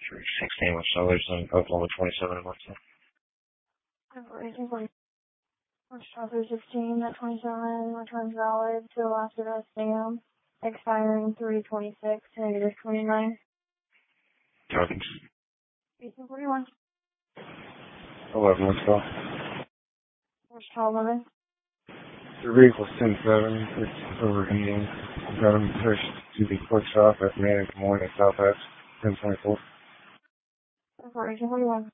316 West Southers in Oklahoma 27 in West. Agent 40. West Southers 16 at 27, returns valid to Alaska Sam, expiring 3/26, -29. Tokens. Agent 41. 11 West Call. West Call 11. Your vehicle's 10-7. It's over Indian. Got him pushed to the quick stop at Manic Des Moines at South X, 1024. Agent 41.